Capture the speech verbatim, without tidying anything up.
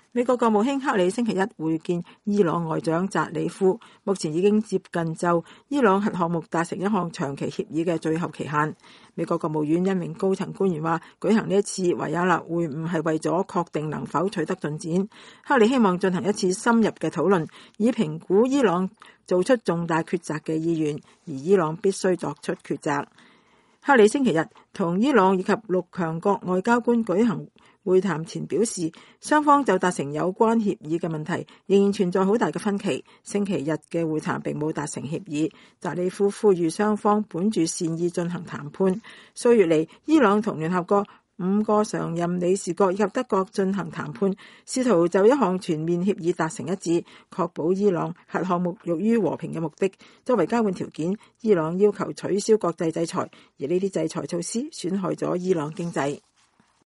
美國國務卿克里星期一會見伊朗外長扎里夫，目前已經接近就伊朗核項目達成一項長期協議嘅最後期限。美國國務院一名高層官員話，舉行呢一次維也納會晤係為咗確定能否取得進展。克里希望進行一次深入嘅討論，以評估伊朗做出重大抉擇嘅意願，而伊朗必須作出抉擇。克里星期日同伊朗以及六強國外交官舉行會談前表示，雙方就達成有關協議嘅問題仍然存在好大嘅分歧。星期日嘅會談並冇達成協議。扎里夫呼籲雙方本住善意進行談判。數月嚟，伊朗同聯合國五個常任理事國以及德國進行談判，試圖就一項全面協議達成一致，確保伊朗核項目用於和平嘅目的。作為交換條件，伊朗要求取消國際制裁，而呢啲制裁措施損害咗伊朗經濟。